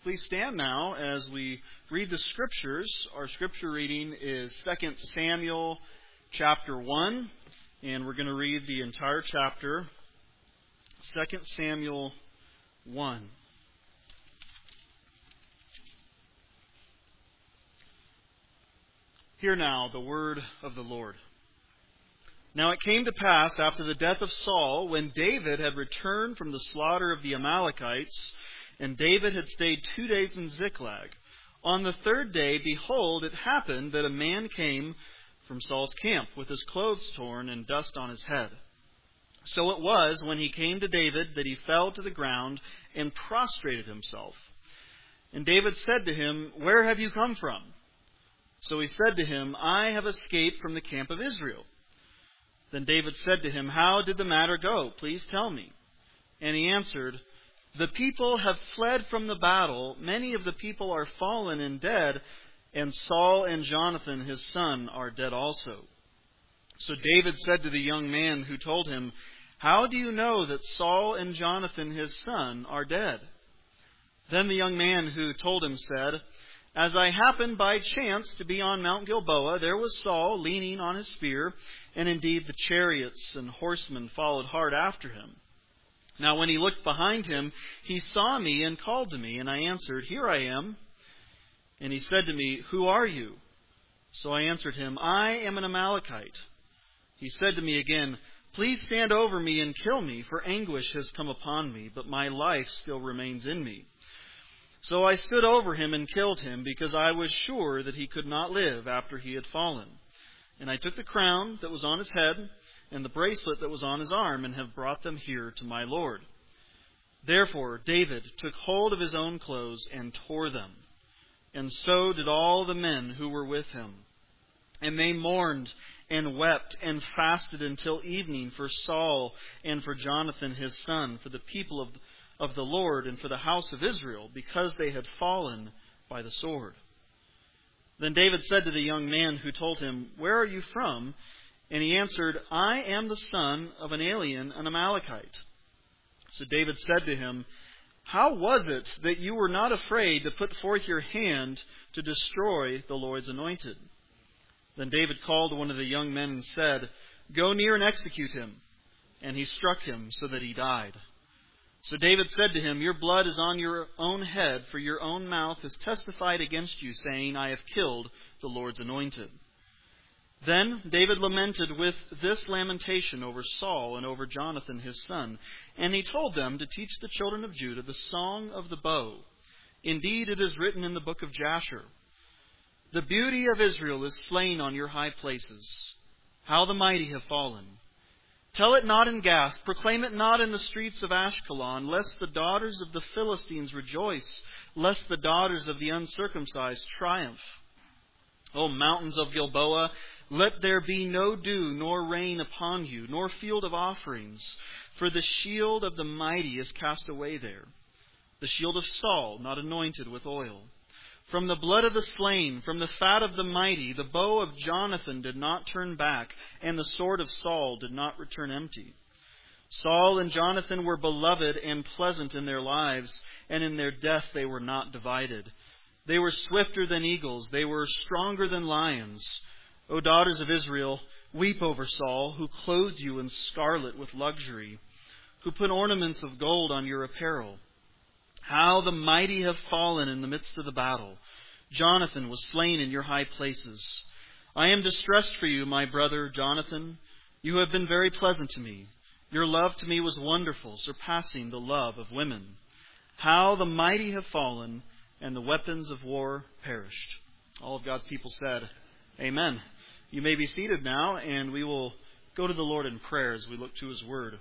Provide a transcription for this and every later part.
Please stand now as we read the Scriptures. Our Scripture reading is 2 Samuel chapter 1, and we're going to read the entire chapter. 2 Samuel 1. Hear now the word of the Lord. Now it came to pass after the death of Saul, when David had returned from the slaughter of the Amalekites, and David had stayed 2 days in Ziklag. On the third day, behold, it happened that a man came from Saul's camp with his clothes torn and dust on his head. So it was, when he came to David, that he fell to the ground and prostrated himself. And David said to him, "Where have you come from?" So he said to him, "I have escaped from the camp of Israel." Then David said to him, "How did the matter go? Please tell me." And he answered, "The people have fled from the battle. Many of the people are fallen and dead, and Saul and Jonathan his son are dead also." So David said to the young man who told him, "How do you know that Saul and Jonathan his son are dead?" Then the young man who told him said, "As I happened by chance to be on Mount Gilboa, there was Saul leaning on his spear, and indeed the chariots and horsemen followed hard after him. Now when he looked behind him, he saw me and called to me, and I answered, 'Here I am.' And he said to me, 'Who are you?' So I answered him, 'I am an Amalekite.' He said to me again, 'Please stand over me and kill me, for anguish has come upon me, but my life still remains in me.' So I stood over him and killed him, because I was sure that he could not live after he had fallen. And I took the crown that was on his head and the bracelet that was on his arm, and have brought them here to my Lord." Therefore David took hold of his own clothes and tore them, and so did all the men who were with him. And they mourned and wept and fasted until evening for Saul and for Jonathan his son, for the people of the Lord and for the house of Israel, because they had fallen by the sword. Then David said to the young man who told him, "Where are you from?" And he answered, "I am the son of an alien, an Amalekite." So David said to him, "How was it that you were not afraid to put forth your hand to destroy the Lord's anointed?" Then David called one of the young men and said, "Go near and execute him." And he struck him so that he died. So David said to him, "Your blood is on your own head, for your own mouth has testified against you, saying, 'I have killed the Lord's anointed.'" Then David lamented with this lamentation over Saul and over Jonathan his son, and he told them to teach the children of Judah the song of the bow. Indeed, it is written in the book of Jasher, "The beauty of Israel is slain on your high places. How the mighty have fallen. Tell it not in Gath, proclaim it not in the streets of Ashkelon, lest the daughters of the Philistines rejoice, lest the daughters of the uncircumcised triumph. O mountains of Gilboa, let there be no dew nor rain upon you, nor field of offerings, for the shield of the mighty is cast away there, the shield of Saul not anointed with oil. From the blood of the slain, from the fat of the mighty, the bow of Jonathan did not turn back, and the sword of Saul did not return empty. Saul and Jonathan were beloved and pleasant in their lives, and in their death they were not divided. They were swifter than eagles, they were stronger than lions. O daughters of Israel, weep over Saul, who clothed you in scarlet with luxury, who put ornaments of gold on your apparel. How the mighty have fallen in the midst of the battle. Jonathan was slain in your high places. I am distressed for you, my brother Jonathan. You have been very pleasant to me. Your love to me was wonderful, surpassing the love of women. How the mighty have fallen, and the weapons of war perished." All of God's people said, Amen. You may be seated now, and we will go to the Lord in prayer as we look to His Word.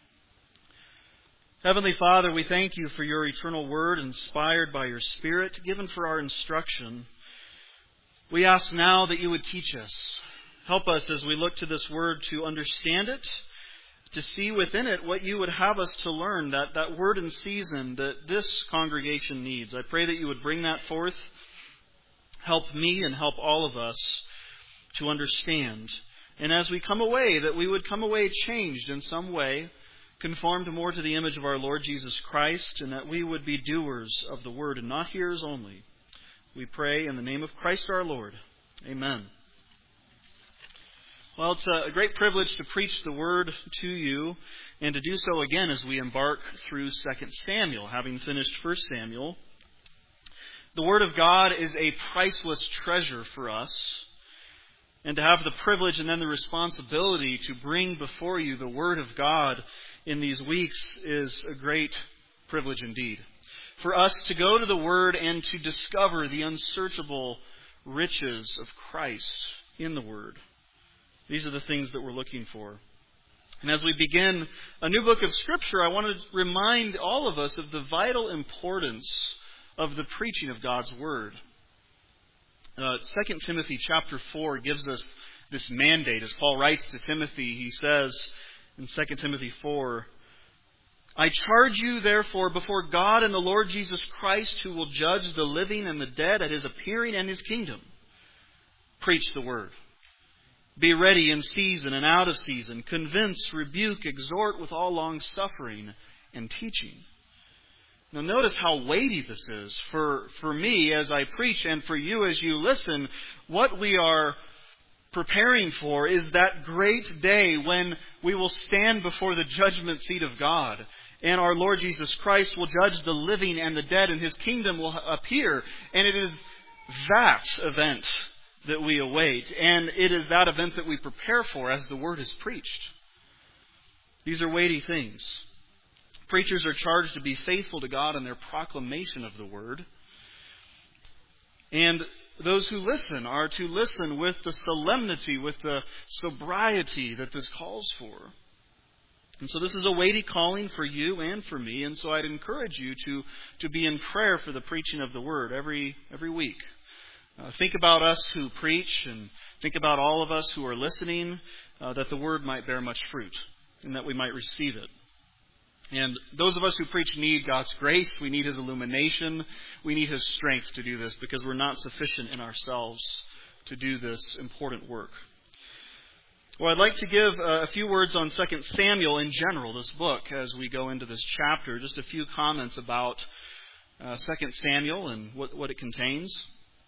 Heavenly Father, we thank You for Your eternal Word, inspired by Your Spirit, given for our instruction. We ask now that You would teach us. Help us as we look to this Word to understand it, to see within it what You would have us to learn, that word in season that this congregation needs. I pray that You would bring that forth. Help me and help all of us to understand. And as we come away, that we would come away changed in some way, conformed more to the image of our Lord Jesus Christ, and that we would be doers of the word and not hearers only. We pray in the name of Christ our Lord. Amen. Well, it's a great privilege to preach the word to you, and to do so again as we embark through 2 Samuel, having finished 1 Samuel. The Word of God is a priceless treasure for us, and to have the privilege and then the responsibility to bring before you the Word of God in these weeks is a great privilege indeed. For us to go to the Word and to discover the unsearchable riches of Christ in the Word. These are the things that we're looking for. And as we begin a new book of Scripture, I want to remind all of us of the vital importance of the preaching of God's Word. 2 Timothy chapter 4 gives us this mandate. As Paul writes to Timothy, he says in 2 Timothy 4, "I charge you therefore before God and the Lord Jesus Christ, who will judge the living and the dead at His appearing and His kingdom. Preach the Word. Be ready in season and out of season. Convince, rebuke, exhort with all long suffering and teaching." Now notice how weighty this is for me as I preach and for you as you listen. What we are preparing for is that great day when we will stand before the judgment seat of God. And our Lord Jesus Christ will judge the living and the dead, and His kingdom will appear. And it is that event that we await. And it is that event that we prepare for as the Word is preached. These are weighty things. Preachers are charged to be faithful to God in their proclamation of the Word. And those who listen are to listen with the solemnity, with the sobriety that this calls for. And so this is a weighty calling for you and for me. And so I'd encourage you to be in prayer for the preaching of the Word every week. Think about us who preach, and think about all of us who are listening, that the Word might bear much fruit and that we might receive it. And those of us who preach need God's grace. We need His illumination. We need His strength to do this, because we're not sufficient in ourselves to do this important work. Well, I'd like to give a few words on 2 Samuel in general, this book, as we go into this chapter. Just a few comments about 2 Samuel and what it contains.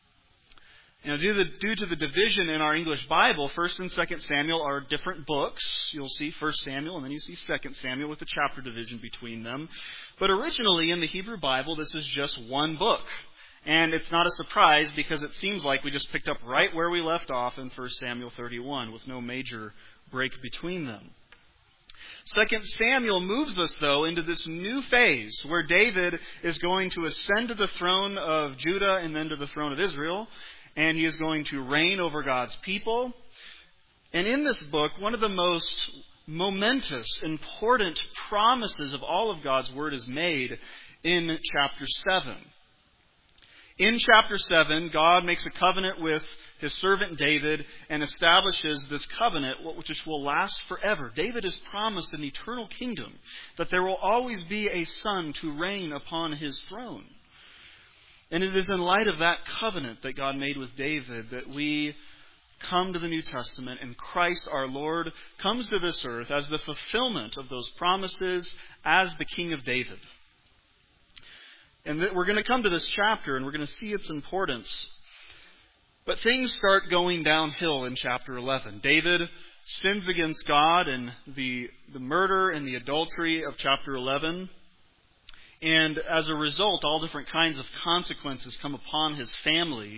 Due to the division in our English Bible, 1 and 2 Samuel are different books. You'll see 1 Samuel and then you see 2 Samuel with the chapter division between them. But originally in the Hebrew Bible, this is just one book. And it's not a surprise, because it seems like we just picked up right where we left off in 1 Samuel 31 with no major break between them. 2 Samuel moves us, though, into this new phase where David is going to ascend to the throne of Judah and then to the throne of Israel. And he is going to reign over God's people. And in this book, one of the most momentous, important promises of all of God's Word is made in chapter 7. In chapter 7, God makes a covenant with His servant David and establishes this covenant which will last forever. David is promised an eternal kingdom, that there will always be a son to reign upon his throne. And it is in light of that covenant that God made with David that we come to the New Testament, and Christ our Lord comes to this earth as the fulfillment of those promises as the King of David. And we're going to come to this chapter and we're going to see its importance. But things start going downhill in chapter 11. David sins against God in the murder and the adultery of chapter 11. And as a result, all different kinds of consequences come upon his family.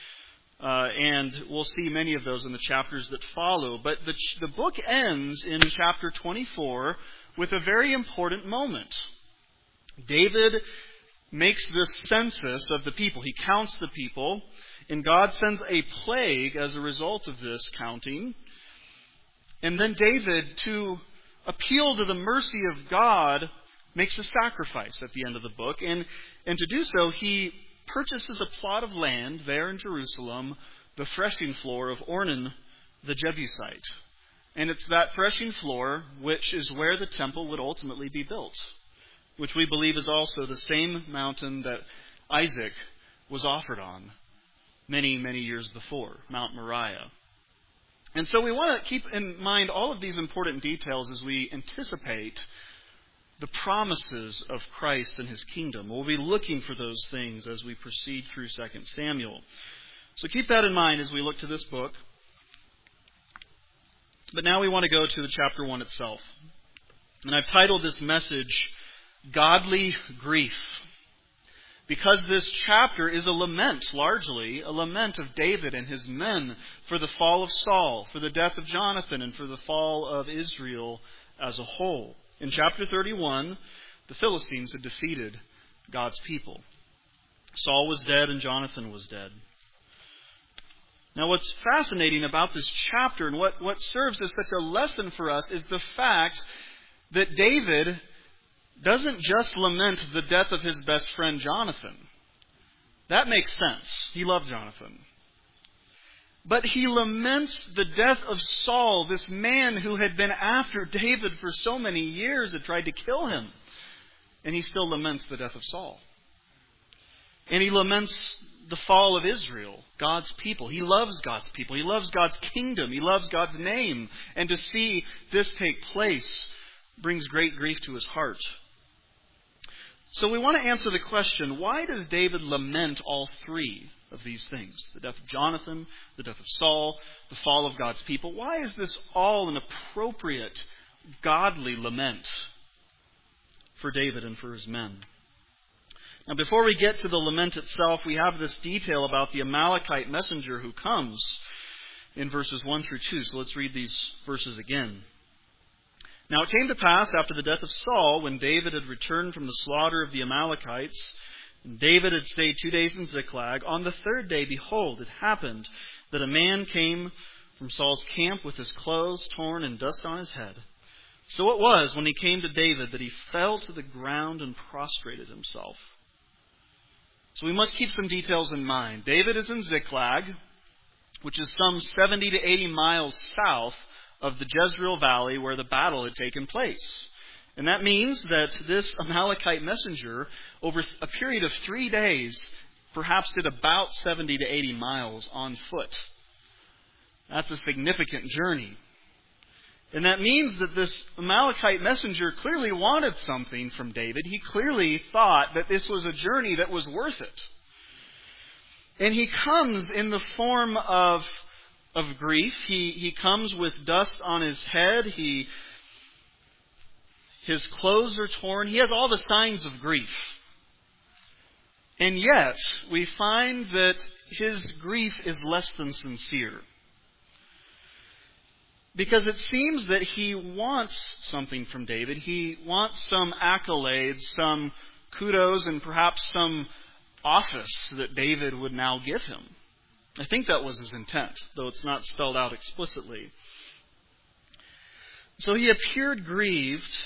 And we'll see many of those in the chapters that follow. But the book ends in chapter 24 with a very important moment. David makes this census of the people. He counts the people. And God sends a plague as a result of this counting. And then David, to appeal to the mercy of God, makes a sacrifice at the end of the book. And to do so, he purchases a plot of land there in Jerusalem, the threshing floor of Ornan the Jebusite. And it's that threshing floor which is where the temple would ultimately be built, which we believe is also the same mountain that Isaac was offered on many, many years before, Mount Moriah. And so we want to keep in mind all of these important details as we anticipate the promises of Christ and His kingdom. We'll be looking for those things as we proceed through 2 Samuel. So keep that in mind as we look to this book. But now we want to go to the chapter 1 itself. And I've titled this message, Godly Grief. Because this chapter is a lament, largely, a lament of David and his men for the fall of Saul, for the death of Jonathan, and for the fall of Israel as a whole. In chapter 31, the Philistines had defeated God's people. Saul was dead and Jonathan was dead. Now what's fascinating about this chapter and what serves as such a lesson for us is the fact that David doesn't just lament the death of his best friend Jonathan. That makes sense. He loved Jonathan. But he laments the death of Saul, this man who had been after David for so many years, had tried to kill him. And he still laments the death of Saul. And he laments the fall of Israel, God's people. He loves God's people. He loves God's kingdom. He loves God's name. And to see this take place brings great grief to his heart. So we want to answer the question, why does David lament all three of these things? The death of Jonathan, the death of Saul, the fall of God's people. Why is this all an appropriate, godly lament for David and for his men? Now, before we get to the lament itself, we have this detail about the Amalekite messenger who comes in verses 1 through 2. So let's read these verses again. Now it came to pass after the death of Saul, when David had returned from the slaughter of the Amalekites, and David had stayed 2 days in Ziklag, on the third day, behold, it happened that a man came from Saul's camp with his clothes torn and dust on his head. So it was, when he came to David, that he fell to the ground and prostrated himself. So we must keep some details in mind. David is in Ziklag, which is some 70 to 80 miles south of the Jezreel Valley where the battle had taken place. And that means that this Amalekite messenger, over a period of 3 days, perhaps did about 70 to 80 miles on foot. That's a significant journey. And that means that this Amalekite messenger clearly wanted something from David. He clearly thought that this was a journey that was worth it. And he comes in the form of grief. He comes with dust on his head. His clothes are torn. He has all the signs of grief. And yet, we find that his grief is less than sincere. Because it seems that he wants something from David. He wants some accolades, some kudos, and perhaps some office that David would now give him. I think that was his intent, though it's not spelled out explicitly. So he appeared grieved,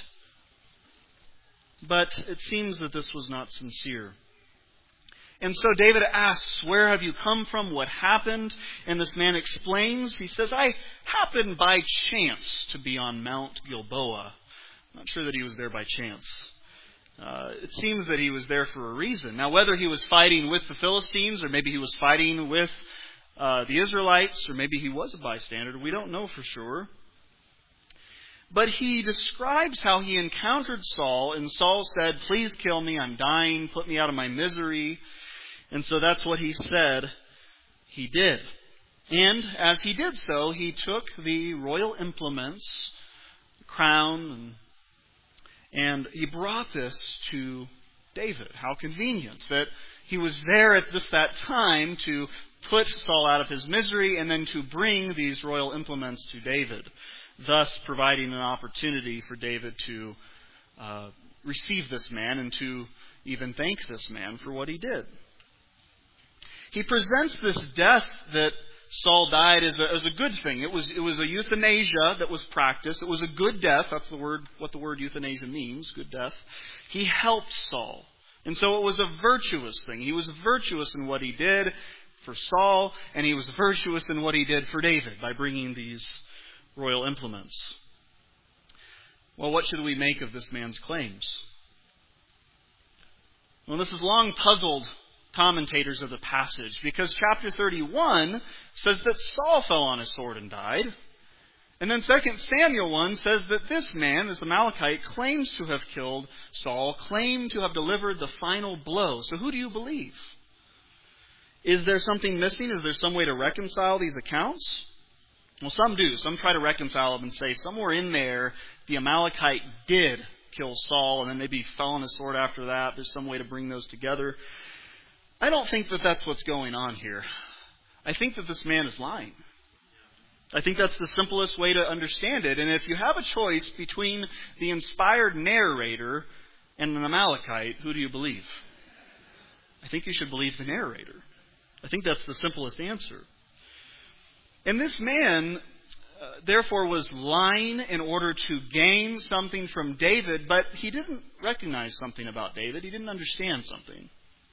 but it seems that this was not sincere. And so David asks, where have you come from? What happened? And this man explains. He says, I happened by chance to be on Mount Gilboa. I'm not sure that he was there by chance. It seems that he was there for a reason. Now, whether he was fighting with the Philistines, or maybe he was fighting with the Israelites, or maybe he was a bystander, we don't know for sure. But he describes how he encountered Saul, and Saul said, please kill me, I'm dying, put me out of my misery. And so that's what he said he did. And as he did so, he took the royal implements, the crown, and he brought this to David. How convenient that he was there at just that time to put Saul out of his misery and then to bring these royal implements to David, thus providing an opportunity for David to receive this man and to even thank this man for what he did. He presents this death that Saul died as a good thing. It was a euthanasia that was practiced. It was a good death. That's what the word euthanasia means, good death. He helped Saul. And so it was a virtuous thing. He was virtuous in what he did for Saul, and he was virtuous in what he did for David by bringing these royal implements. Well, what should we make of this man's claims? Well, this has long puzzled commentators of the passage, because chapter 31 says that Saul fell on his sword and died. And then 2 Samuel 1 says that this man, this Amalekite, claims to have killed Saul, claimed to have delivered the final blow. So who do you believe? Is there something missing? Is there some way to reconcile these accounts? Well, some do. Some try to reconcile them and say somewhere in there the Amalekite did kill Saul and then maybe fell on his sword after that. There's some way to bring those together. I don't think that that's what's going on here. I think that this man is lying. I think that's the simplest way to understand it. And if you have a choice between the inspired narrator and an Amalekite, who do you believe? I think you should believe the narrator. I think that's the simplest answer. And this man, therefore, was lying in order to gain something from David, but he didn't recognize something about David. He didn't understand something.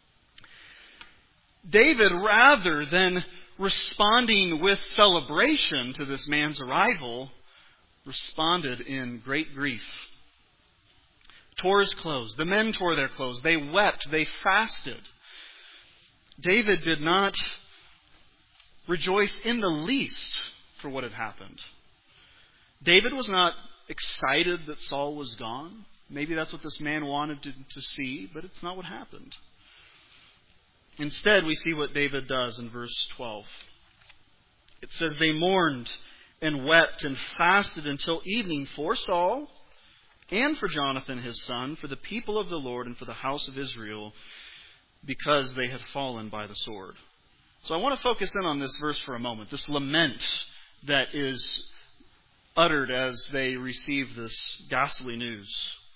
David, rather than responding with celebration to this man's arrival, responded in great grief. Tore his clothes. The men tore their clothes. They wept. They fasted. David did not rejoice in the least for what had happened. David was not excited that Saul was gone. Maybe that's what this man wanted to see, but it's not what happened. Instead, we see what David does in verse 12. It says, they mourned and wept and fasted until evening for Saul and for Jonathan his son, for the people of the Lord and for the house of Israel, because they had fallen by the sword. So I want to focus in on this verse for a moment, this lament that is uttered as they receive this ghastly news.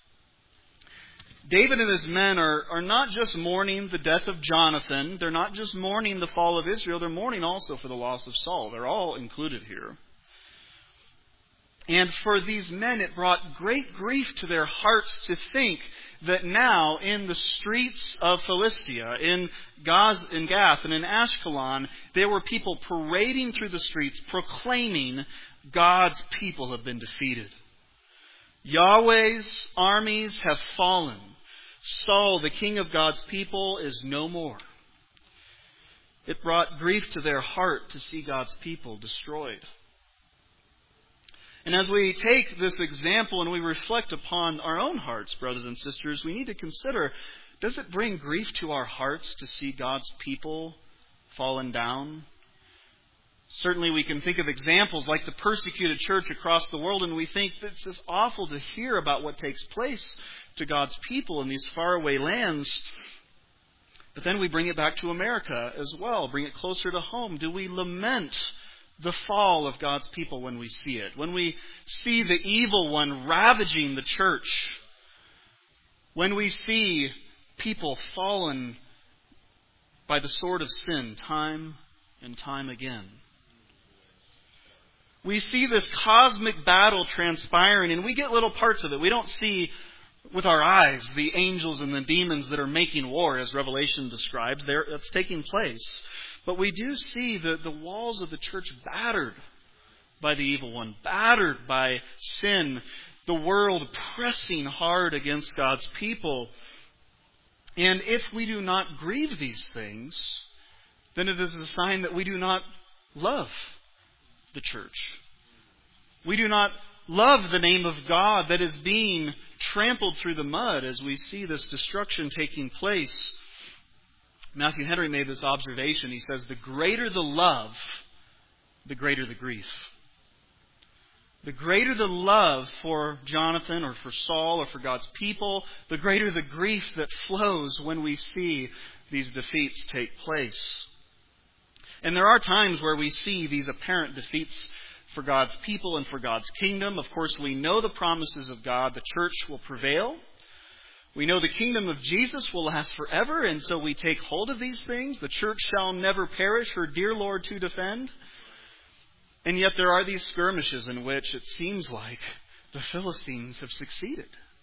David and his men are not just mourning the death of Jonathan. They're not just mourning the fall of Israel. They're mourning also for the loss of Saul. They're all included here. And for these men, it brought great grief to their hearts to think that now in the streets of Philistia, in Gath and in Ashkelon, there were people parading through the streets proclaiming God's people have been defeated. Yahweh's armies have fallen. Saul, the king of God's people, is no more. It brought grief to their heart to see God's people destroyed. And as we take this example and we reflect upon our own hearts, brothers and sisters, we need to consider, does it bring grief to our hearts to see God's people fallen down? Certainly we can think of examples like the persecuted church across the world, and we think that it's just awful to hear about what takes place to God's people in these faraway lands. But then we bring it back to America as well, bring it closer to home. Do we lament the fall of God's people when we see it? When we see the evil one ravaging the church? When we see people fallen by the sword of sin time and time again? We see this cosmic battle transpiring, and we get little parts of it. We don't see with our eyes the angels and the demons that are making war, as Revelation describes. It's taking place. But we do see the walls of the church battered by the evil one, battered by sin, the world pressing hard against God's people. And if we do not grieve these things, then it is a sign that we do not love the church. We do not love the name of God that is being trampled through the mud as we see this destruction taking place. Matthew Henry made this observation. He says, the greater the love, the greater the grief. The greater the love for Jonathan or for Saul or for God's people, the greater the grief that flows when we see these defeats take place. And there are times where we see these apparent defeats for God's people and for God's kingdom. Of course, we know the promises of God. The church will prevail. We know the kingdom of Jesus will last forever, and so we take hold of these things. The church shall never perish, her dear Lord to defend. And yet there are these skirmishes in which it seems like the Philistines have succeeded.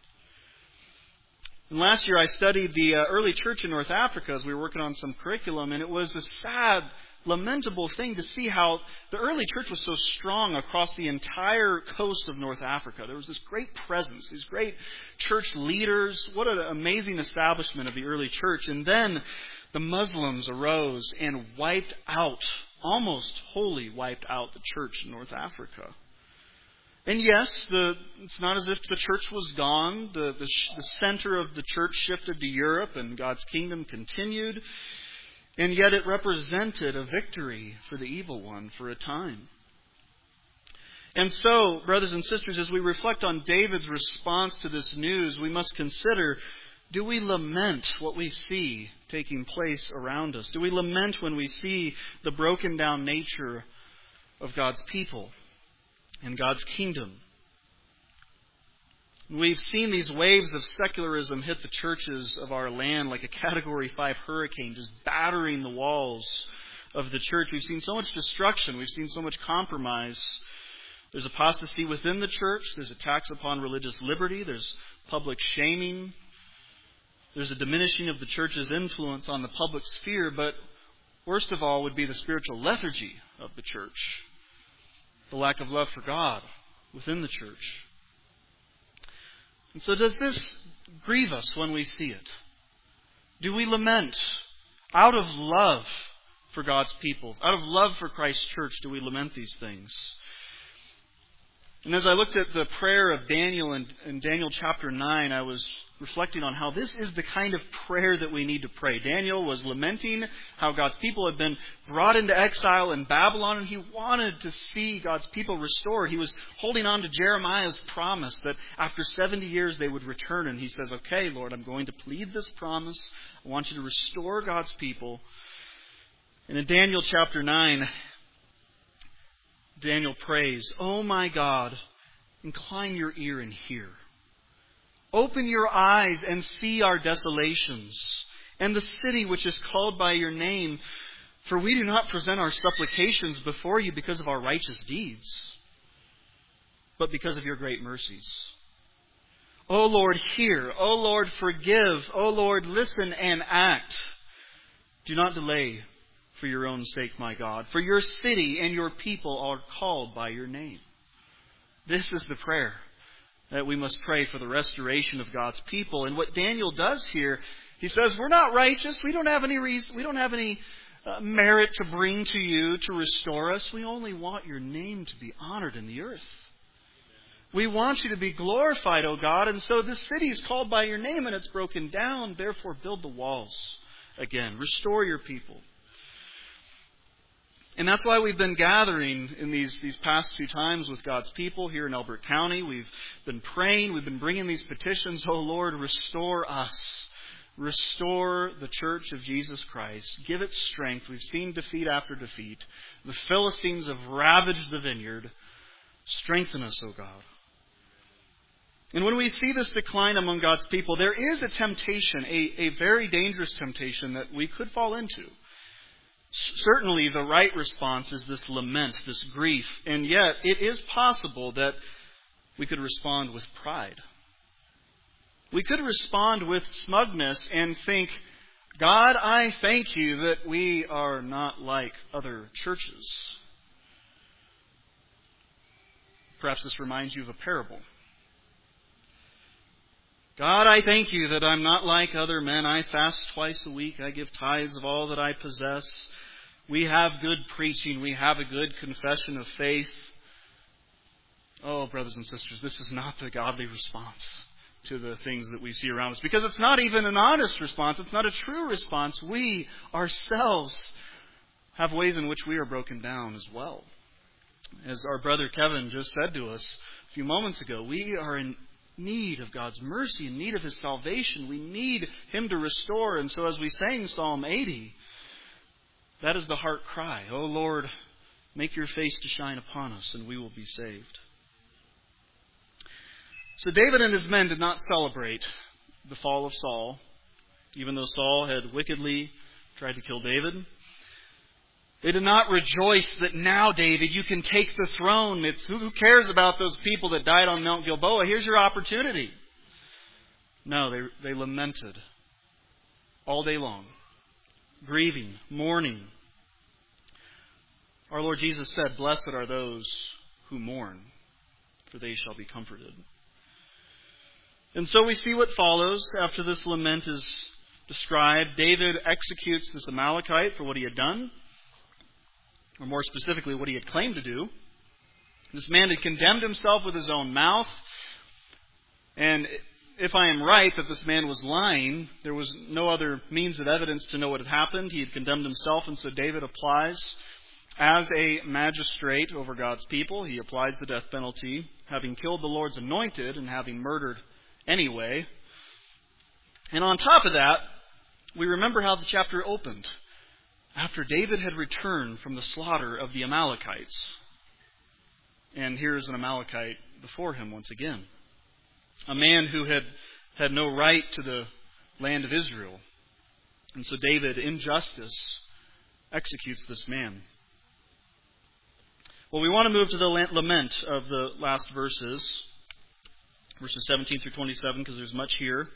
And last year I studied the early church in North Africa as we were working on some curriculum, and it was a sad, lamentable thing to see how the early church was so strong across the entire coast of North Africa. There was this great presence, these great church leaders. What an amazing establishment of the early church. And then the Muslims arose and wiped out, almost wholly wiped out the church in North Africa. And yes, it's not as if the church was gone. The center of the church shifted to Europe and God's kingdom continued. And yet it represented a victory for the evil one for a time. And so, brothers and sisters, as we reflect on David's response to this news, we must consider, do we lament what we see taking place around us? Do we lament when we see the broken down nature of God's people and God's kingdom? We've seen these waves of secularism hit the churches of our land like a Category 5 hurricane, just battering the walls of the church. We've seen so much destruction. We've seen so much compromise. There's apostasy within the church. There's attacks upon religious liberty. There's public shaming. There's a diminishing of the church's influence on the public sphere. But worst of all would be the spiritual lethargy of the church. The lack of love for God within the church. And so does this grieve us when we see it? Do we lament out of love for God's people? Out of love for Christ's church, do we lament these things? And as I looked at the prayer of Daniel in Daniel chapter 9, I was reflecting on how this is the kind of prayer that we need to pray. Daniel was lamenting how God's people had been brought into exile in Babylon, and he wanted to see God's people restored. He was holding on to Jeremiah's promise that after 70 years they would return. And he says, okay, Lord, I'm going to plead this promise. I want you to restore God's people. And in Daniel chapter 9, Daniel prays, "Oh my God, incline your ear and hear. Open your eyes and see our desolations, and the city which is called by your name. For we do not present our supplications before you because of our righteous deeds, but because of your great mercies. O Lord, hear. O Lord, forgive. O Lord, listen and act. Do not delay for your own sake, my God. For your city and your people are called by your name." This is the prayer that we must pray for the restoration of God's people. And what Daniel does here, he says, we're not righteous. We don't have any reason. We don't have any merit to bring to you to restore us. We only want your name to be honored in the earth. We want you to be glorified, O God. And so this city is called by your name and it's broken down. Therefore, build the walls again. Restore your people. And that's why we've been gathering in these past few times with God's people here in Elbert County. We've been praying. We've been bringing these petitions. Oh Lord, restore us. Restore the church of Jesus Christ. Give it strength. We've seen defeat after defeat. The Philistines have ravaged the vineyard. Strengthen us, O God. And when we see this decline among God's people, there is a temptation, a very dangerous temptation that we could fall into. Certainly the right response is this lament, this grief, and yet it is possible that we could respond with pride. We could respond with smugness and think, God, I thank you that we are not like other churches. Perhaps this reminds you of a parable. God, I thank you that I'm not like other men. I fast twice a week. I give tithes of all that I possess. We have good preaching. We have a good confession of faith. Oh, brothers and sisters, this is not the godly response to the things that we see around us. Because it's not even an honest response. It's not a true response. We ourselves have ways in which we are broken down as well. As our brother Kevin just said to us a few moments ago, we are in need of God's mercy, in need of His salvation. We need Him to restore. And so as we sang Psalm 80, that is the heart cry. Oh Lord, make your face to shine upon us and we will be saved. So David and his men did not celebrate the fall of Saul, even though Saul had wickedly tried to kill David. They did not rejoice that now, David, you can take the throne. Who cares about those people that died on Mount Gilboa? Here's your opportunity. No, they lamented all day long, grieving, mourning. Our Lord Jesus said, "Blessed are those who mourn, for they shall be comforted." And so we see what follows after this lament is described. David executes this Amalekite for what he had done, or more specifically, what he had claimed to do. This man had condemned himself with his own mouth. And if I am right that this man was lying, there was no other means of evidence to know what had happened. He had condemned himself, and so David applies as a magistrate over God's people. He applies the death penalty, having killed the Lord's anointed and having murdered anyway. And on top of that, we remember how the chapter opened. After David had returned from the slaughter of the Amalekites. And here's an Amalekite before him once again. A man who had no right to the land of Israel. And so David, in justice, executes this man. Well, we want to move to the lament of the last verses 17 through 27, because there's much here.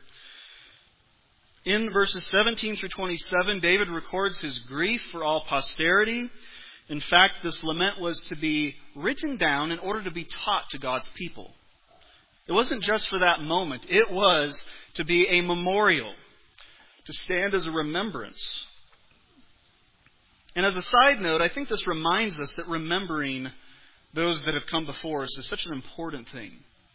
In verses 17 through 27, David records his grief for all posterity. In fact, this lament was to be written down in order to be taught to God's people. It wasn't just for that moment. It was to be a memorial, to stand as a remembrance. And as a side note, I think this reminds us that remembering those that have come before us is such an important thing.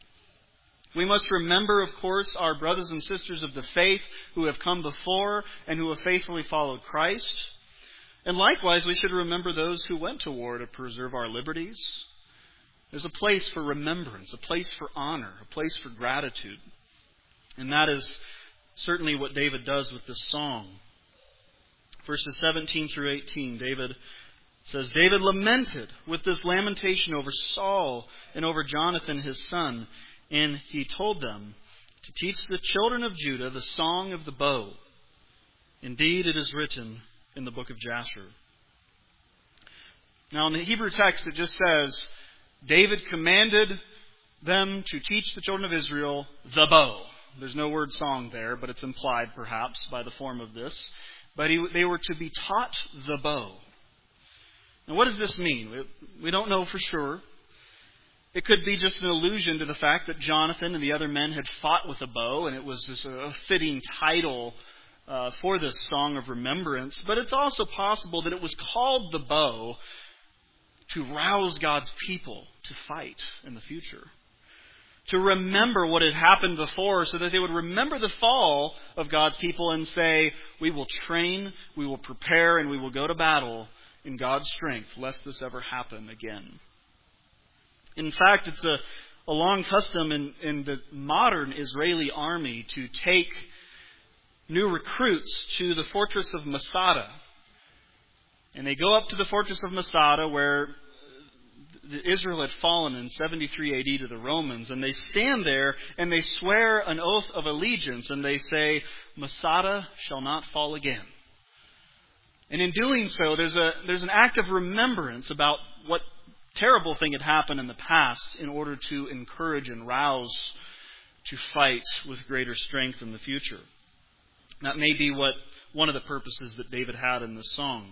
We must remember, of course, our brothers and sisters of the faith who have come before and who have faithfully followed Christ. And likewise, we should remember those who went to war to preserve our liberties. There's a place for remembrance, a place for honor, a place for gratitude. And that is certainly what David does with this song. Verses 17 through 18, David says, David lamented with this lamentation over Saul and over Jonathan his son, and he told them to teach the children of Judah the song of the bow. Indeed, it is written in the book of Jasher. Now, in the Hebrew text, it just says, David commanded them to teach the children of Israel the bow. There's no word song there, but it's implied perhaps by the form of this. But they were to be taught the bow. Now, what does this mean? We don't know for sure. It could be just an allusion to the fact that Jonathan and the other men had fought with a bow, and it was just a fitting title for this song of remembrance. But it's also possible that it was called the bow to rouse God's people to fight in the future. To remember what had happened before so that they would remember the fall of God's people and say, we will train, we will prepare, and we will go to battle in God's strength, lest this ever happen again. In fact, it's a long custom in the modern Israeli army to take new recruits to the fortress of Masada. And they go up to the fortress of Masada where Israel had fallen in 73 AD to the Romans, and they stand there and they swear an oath of allegiance, and they say, Masada shall not fall again. And in doing so, there's an act of remembrance about what terrible thing had happened in the past in order to encourage and rouse to fight with greater strength in the future. That may be one of the purposes that David had in this song.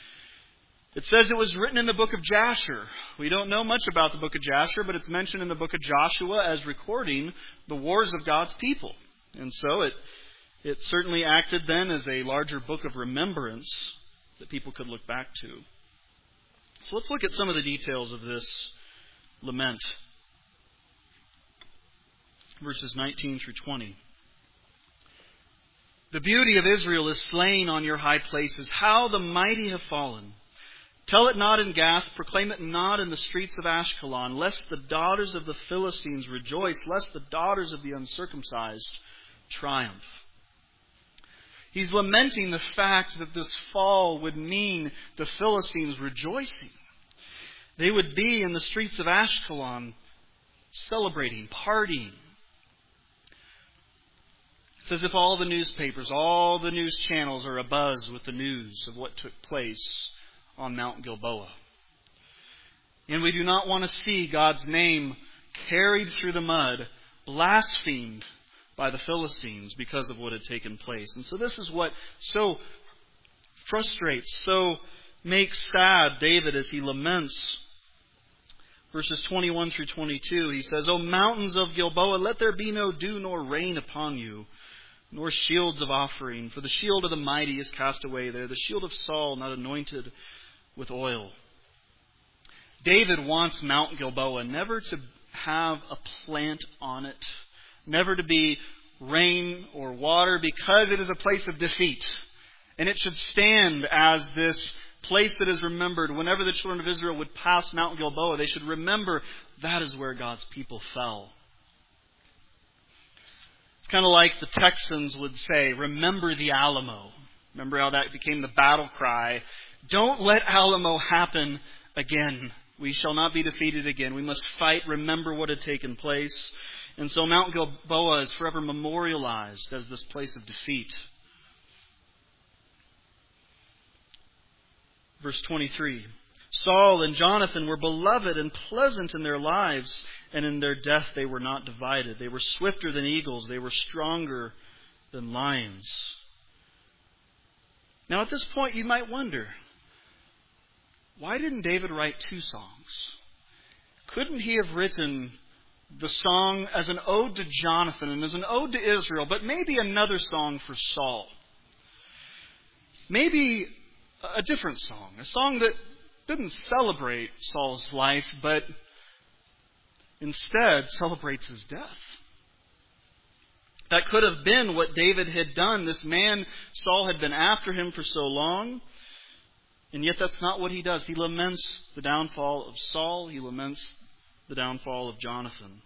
It says it was written in the book of Jasher. We don't know much about the book of Jasher, but it's mentioned in the book of Joshua as recording the wars of God's people. And so it certainly acted then as a larger book of remembrance that people could look back to. So let's look at some of the details of this lament. Verses 19 through 20. The beauty of Israel is slain on your high places. How the mighty have fallen. Tell it not in Gath, proclaim it not in the streets of Ashkelon, lest the daughters of the Philistines rejoice, lest the daughters of the uncircumcised triumph. He's lamenting the fact that this fall would mean the Philistines rejoicing. They would be in the streets of Ashkelon celebrating, partying. It's as if all the newspapers, all the news channels are abuzz with the news of what took place on Mount Gilboa. And we do not want to see God's name carried through the mud, blasphemed by the Philistines because of what had taken place. And so this is what so frustrates, so makes sad David as he laments. Verses 21 through 22, he says, O mountains of Gilboa, let there be no dew nor rain upon you, nor shields of offering. For the shield of the mighty is cast away there, the shield of Saul not anointed with oil. David wants Mount Gilboa never to have a plant on it, never to be rain or water, because it is a place of defeat. And it should stand as this place that is remembered. Whenever the children of Israel would pass Mount Gilboa, they should remember that is where God's people fell. It's kind of like the Texans would say, remember the Alamo. Remember how that became the battle cry? Don't let Alamo happen again. We shall not be defeated again. We must fight, remember what had taken place. And so Mount Gilboa is forever memorialized as this place of defeat. Verse 23, Saul and Jonathan were beloved and pleasant in their lives, and in their death they were not divided. They were swifter than eagles. They were stronger than lions. Now at this point you might wonder, why didn't David write two songs? Couldn't he have written the song as an ode to Jonathan and as an ode to Israel, but maybe another song for Saul? Maybe a different song, a song that didn't celebrate Saul's life, but instead celebrates his death. That could have been what David had done. This man, Saul, had been after him for so long, and yet that's not what he does. He laments the downfall of Saul. He laments the downfall of Jonathan.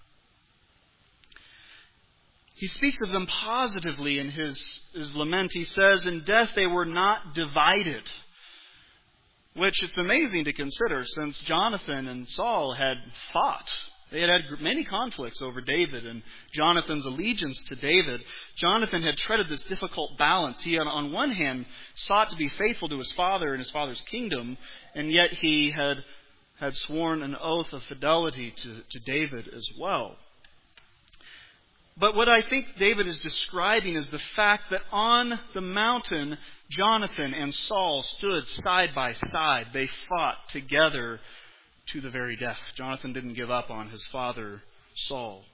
He speaks of them positively in his lament. He says, in death they were not divided. Which it's amazing to consider, since Jonathan and Saul had fought. They had had many conflicts over David and Jonathan's allegiance to David. Jonathan had treaded this difficult balance. He had, on one hand, sought to be faithful to his father and his father's kingdom, and yet he had sworn an oath of fidelity to David as well. But what I think David is describing is the fact that on the mountain, Jonathan and Saul stood side by side. They fought together to the very death. Jonathan didn't give up on his father, Saul.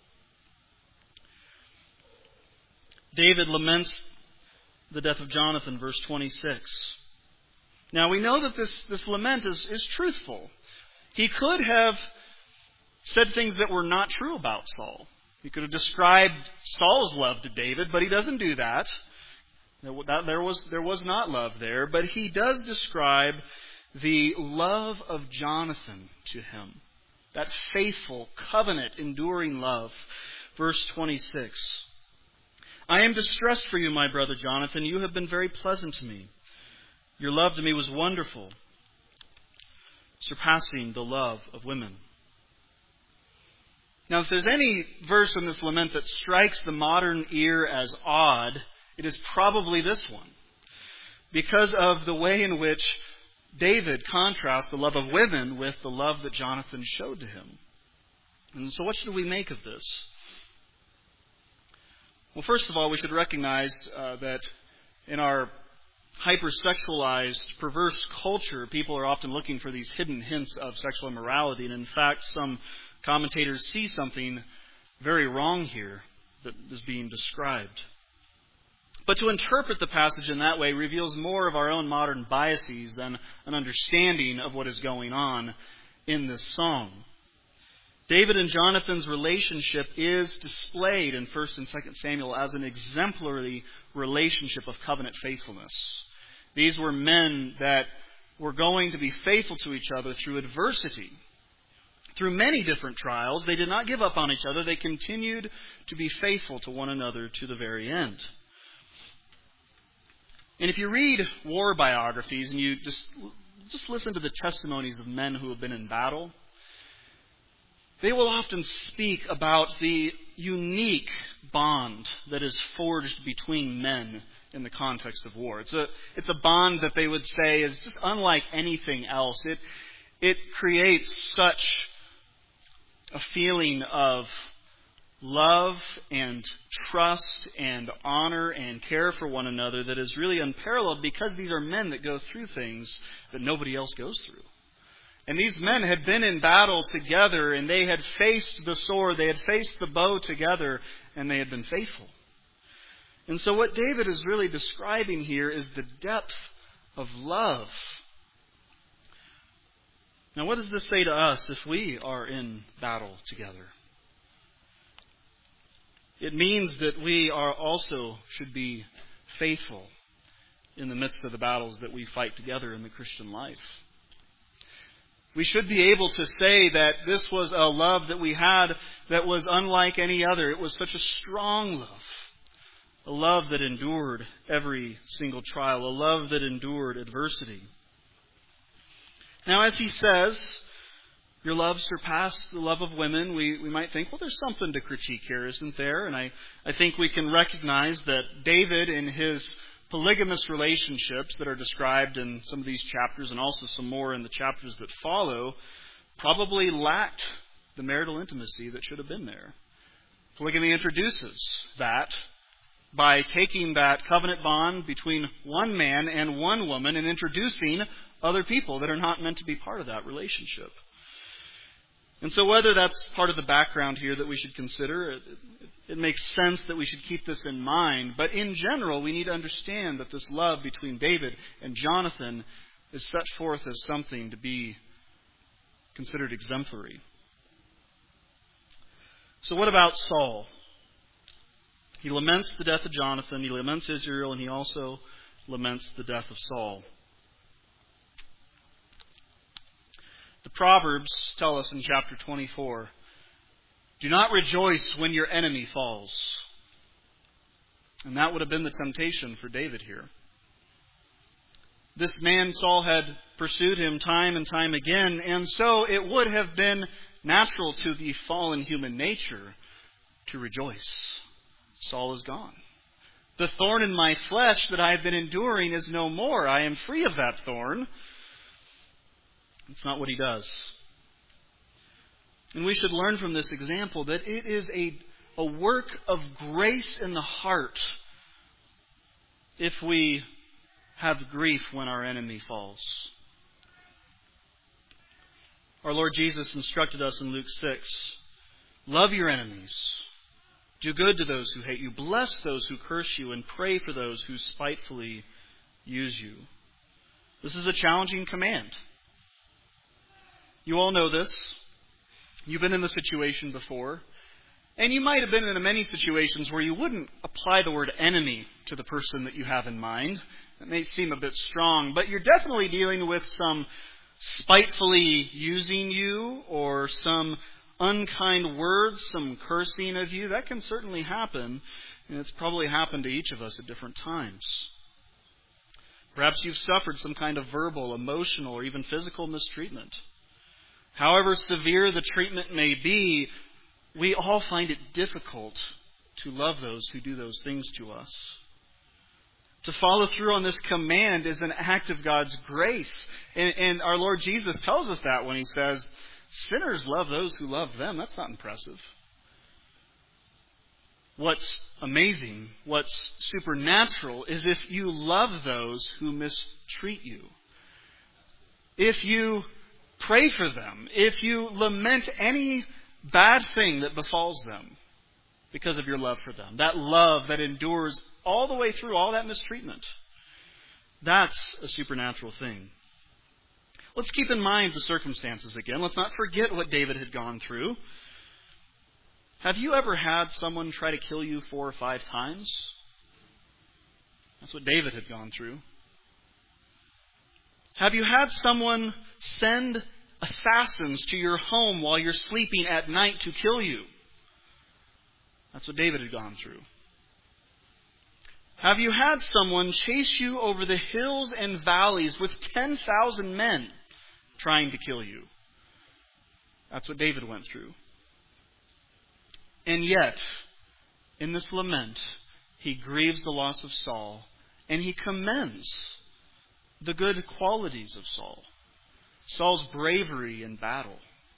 David laments the death of Jonathan, verse 26. Now we know that this lament is truthful. He could have said things that were not true about Saul. He could have described Saul's love to David, but he doesn't do that. There was not love there, but he does describe the love of Jonathan to him. That faithful, covenant, enduring love. Verse 26. I am distressed for you, my brother Jonathan. You have been very pleasant to me. Your love to me was wonderful, surpassing the love of women. Now, if there's any verse in this lament that strikes the modern ear as odd, it is probably this one, because of the way in which David contrasts the love of women with the love that Jonathan showed to him. And so what should we make of this? Well, first of all, we should recognize that in our hypersexualized, perverse culture, people are often looking for these hidden hints of sexual immorality. And in fact, some commentators see something very wrong here that is being described. But to interpret the passage in that way reveals more of our own modern biases than an understanding of what is going on in this song. David and Jonathan's relationship is displayed in 1 and 2 Samuel as an exemplary relationship of covenant faithfulness. These were men that were going to be faithful to each other through adversity. Through many different trials, they did not give up on each other. They continued to be faithful to one another to the very end. And if you read war biographies and you just listen to the testimonies of men who have been in battle, they will often speak about the unique bond that is forged between men in the context of war. It's a bond that they would say is just unlike anything else. It creates such a feeling of love and trust and honor and care for one another that is really unparalleled, because these are men that go through things that nobody else goes through. And these men had been in battle together, and they had faced the sword, they had faced the bow together, and they had been faithful. And so what David is really describing here is the depth of love. Now, what does this say to us if we are in battle together? It means that we should be faithful in the midst of the battles that we fight together in the Christian life. We should be able to say that this was a love that we had that was unlike any other. It was such a strong love. A love that endured every single trial. A love that endured adversity. Now, as he says, your love surpassed the love of women, we might think, well, there's something to critique here, isn't there? And I think we can recognize that David, in his polygamous relationships that are described in some of these chapters and also some more in the chapters that follow, probably lacked the marital intimacy that should have been there. Polygamy introduces that by taking that covenant bond between one man and one woman and introducing other people that are not meant to be part of that relationship. And so whether that's part of the background here that we should consider, it makes sense that we should keep this in mind. But in general, we need to understand that this love between David and Jonathan is set forth as something to be considered exemplary. So what about Saul? He laments the death of Jonathan, he laments Israel, and he also laments the death of Saul. The Proverbs tell us in chapter 24, do not rejoice when your enemy falls. And that would have been the temptation for David here. This man, Saul, had pursued him time and time again, and so it would have been natural to the fallen human nature to rejoice. Saul is gone. The thorn in my flesh that I have been enduring is no more. I am free of that thorn. It's not what he does. And we should learn from this example that it is a work of grace in the heart if we have grief when our enemy falls. Our Lord Jesus instructed us in Luke 6, love your enemies, do good to those who hate you, bless those who curse you, and pray for those who spitefully use you. This is a challenging command. You all know this. You've been in the situation before. And you might have been in many situations where you wouldn't apply the word enemy to the person that you have in mind. It may seem a bit strong, but you're definitely dealing with some spitefully using you or some unkind words, some cursing of you. That can certainly happen, and it's probably happened to each of us at different times. Perhaps you've suffered some kind of verbal, emotional, or even physical mistreatment. However severe the treatment may be, we all find it difficult to love those who do those things to us. To follow through on this command is an act of God's grace. And our Lord Jesus tells us that when he says, sinners love those who love them. That's not impressive. What's amazing, what's supernatural, is if you love those who mistreat you. If you pray for them, if you lament any bad thing that befalls them because of your love for them, that love that endures all the way through all that mistreatment, that's a supernatural thing. Let's keep in mind the circumstances again. Let's not forget what David had gone through. Have you ever had someone try to kill you 4 or 5 times? That's what David had gone through. Have you had someone send assassins to your home while you're sleeping at night to kill you? That's what David had gone through. Have you had someone chase you over the hills and valleys with 10,000 men trying to kill you? That's what David went through. And yet, in this lament, he grieves the loss of Saul, and he commends the good qualities of Saul. Saul's bravery in battle.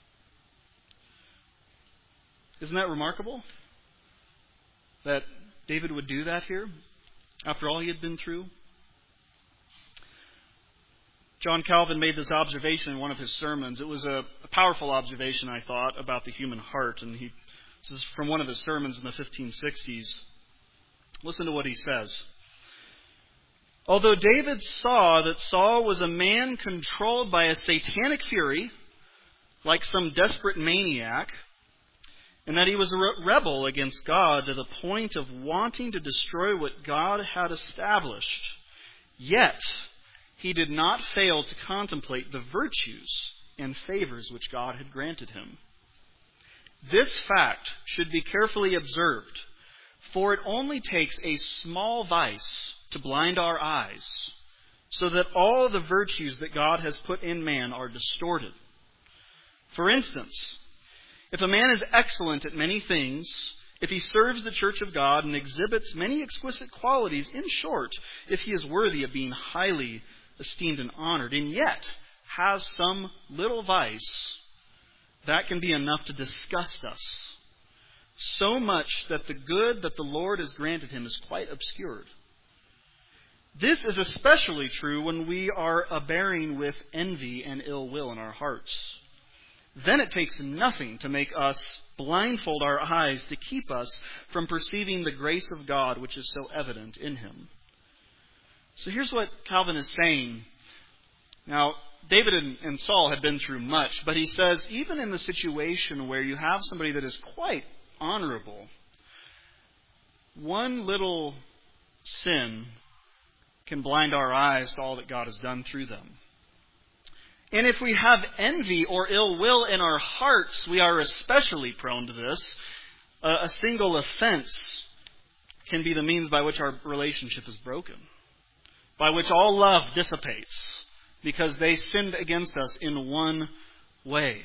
Isn't that remarkable? That David would do that here, after all he had been through? John Calvin made this observation in one of his sermons. It was a powerful observation, I thought, about the human heart. And this is from one of his sermons in the 1560s. Listen to what he says. Although David saw that Saul was a man controlled by a satanic fury, like some desperate maniac, and that he was a rebel against God to the point of wanting to destroy what God had established. Yet, he did not fail to contemplate the virtues and favors which God had granted him. This fact should be carefully observed, for it only takes a small vice to blind our eyes, so that all the virtues that God has put in man are distorted. For instance, if a man is excellent at many things, if he serves the church of God and exhibits many exquisite qualities, in short, if he is worthy of being highly esteemed and honored, and yet has some little vice, that can be enough to disgust us, so much that the good that the Lord has granted him is quite obscured. This is especially true when we are bearing with envy and ill will in our hearts. Then it takes nothing to make us blindfold our eyes to keep us from perceiving the grace of God which is so evident in him. So here's what Calvin is saying. Now, David and Saul had been through much, but he says, even in the situation where you have somebody that is quite honorable, one little sin can blind our eyes to all that God has done through them. And if we have envy or ill will in our hearts, we are especially prone to this. A single offense can be the means by which our relationship is broken, by which all love dissipates, because they sinned against us in one way.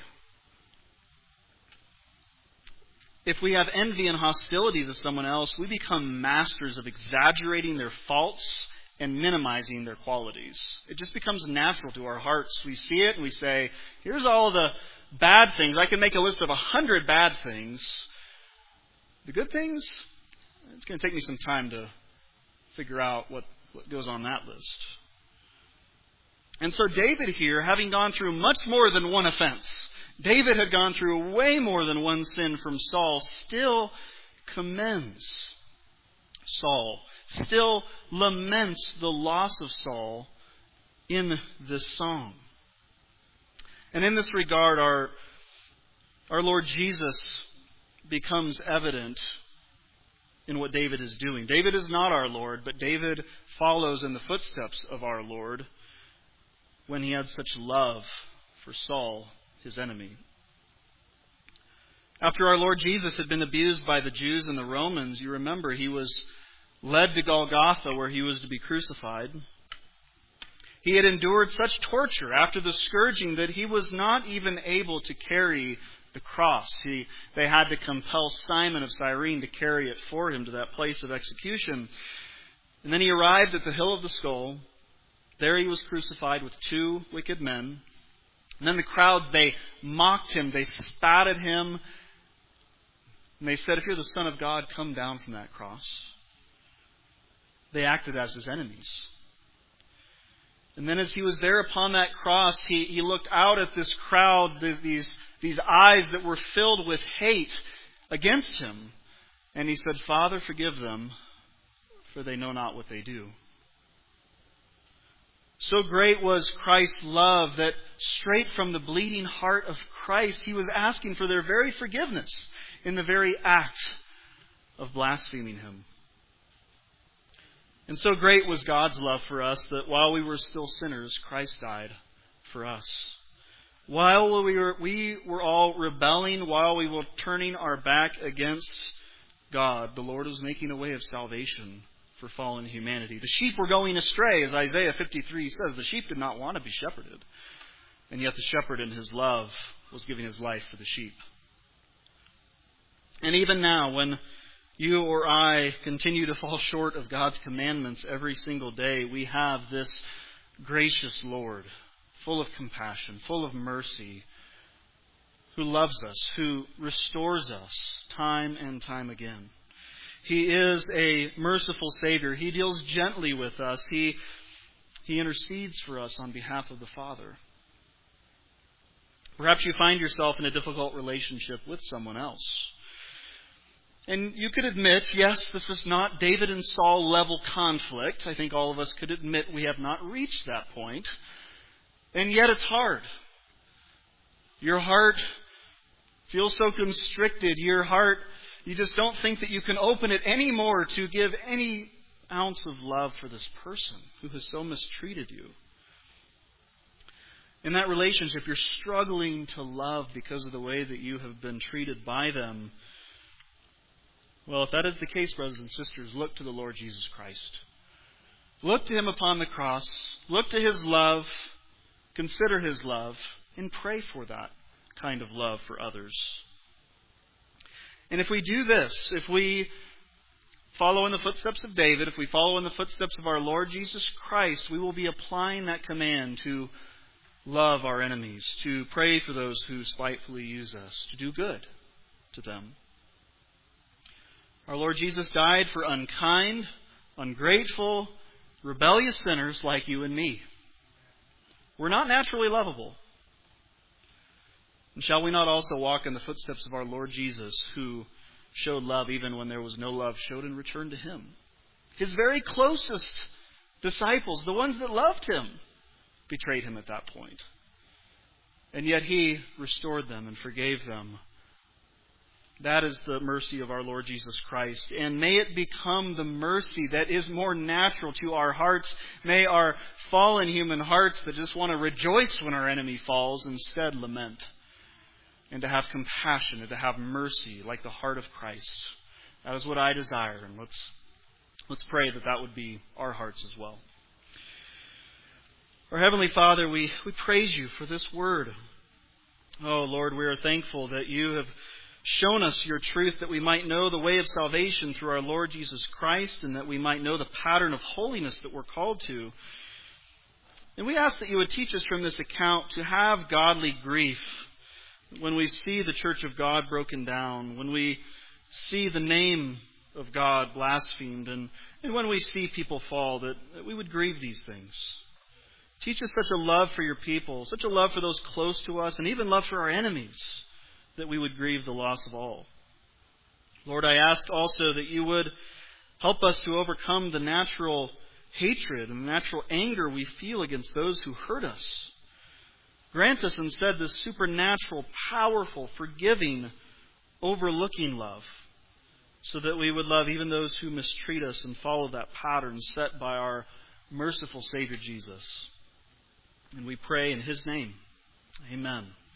If we have envy and hostility to someone else, we become masters of exaggerating their faults and minimizing their qualities. It just becomes natural to our hearts. We see it and we say, here's all the bad things. I can make a list of 100 bad things. The good things, it's going to take me some time to figure out what goes on that list. And so David here, having gone through much more than one offense, David had gone through way more than one sin from Saul, still commends Saul, still laments the loss of Saul in this song. And in this regard, our Lord Jesus becomes evident in what David is doing. David is not our Lord, but David follows in the footsteps of our Lord when he had such love for Saul, his enemy. After our Lord Jesus had been abused by the Jews and the Romans, you remember he was led to Golgotha where he was to be crucified. He had endured such torture after the scourging that he was not even able to carry the cross. They had to compel Simon of Cyrene to carry it for him to that place of execution. And then he arrived at the hill of the skull. There he was crucified with two wicked men. And then the crowds, they mocked him, they spat at him. And they said, if you're the Son of God, come down from that cross. They acted as his enemies. And then as he was there upon that cross, he looked out at this crowd, these eyes that were filled with hate against him. And he said, Father, forgive them, for they know not what they do. So great was Christ's love that straight from the bleeding heart of Christ, he was asking for their very forgiveness in the very act of blaspheming him. And so great was God's love for us that while we were still sinners, Christ died for us. While we were all rebelling, while we were turning our back against God, the Lord was making a way of salvation for fallen humanity. The sheep were going astray, as Isaiah 53 says. The sheep did not want to be shepherded. And yet the shepherd in his love was giving his life for the sheep. And even now, when you or I continue to fall short of God's commandments every single day, we have this gracious Lord, full of compassion, full of mercy, who loves us, who restores us time and time again. He is a merciful Savior. He deals gently with us. He intercedes for us on behalf of the Father. Perhaps you find yourself in a difficult relationship with someone else. And you could admit, yes, this is not David and Saul level conflict. I think all of us could admit we have not reached that point. And yet it's hard. Your heart feels so constricted. Your heart, you just don't think that you can open it anymore to give any ounce of love for this person who has so mistreated you. In that relationship, you're struggling to love because of the way that you have been treated by them. Well, if that is the case, brothers and sisters, look to the Lord Jesus Christ. Look to Him upon the cross. Look to His love. Consider His love. And pray for that kind of love for others. And if we do this, if we follow in the footsteps of David, if we follow in the footsteps of our Lord Jesus Christ, we will be applying that command to love our enemies, to pray for those who spitefully use us, to do good to them. Our Lord Jesus died for unkind, ungrateful, rebellious sinners like you and me. We're not naturally lovable. And shall we not also walk in the footsteps of our Lord Jesus, who showed love even when there was no love showed in return to Him? His very closest disciples, the ones that loved Him, betrayed Him at that point. And yet He restored them and forgave them. That is the mercy of our Lord Jesus Christ. And may it become the mercy that is more natural to our hearts. May our fallen human hearts that just want to rejoice when our enemy falls instead lament. And to have compassion and to have mercy like the heart of Christ. That is what I desire. And let's pray that that would be our hearts as well. Our Heavenly Father, we praise You for this word. Oh Lord, we are thankful that You have shown us Your truth, that we might know the way of salvation through our Lord Jesus Christ, and that we might know the pattern of holiness that we're called to. And we ask that You would teach us from this account to have godly grief when we see the church of God broken down, when we see the name of God blasphemed, and when we see people fall, that we would grieve these things. Teach us such a love for Your people, such a love for those close to us, and even love for our enemies, that we would grieve the loss of all. Lord, I ask also that You would help us to overcome the natural hatred and the natural anger we feel against those who hurt us. Grant us instead this supernatural, powerful, forgiving, overlooking love, so that we would love even those who mistreat us and follow that pattern set by our merciful Savior Jesus. And we pray in His name. Amen.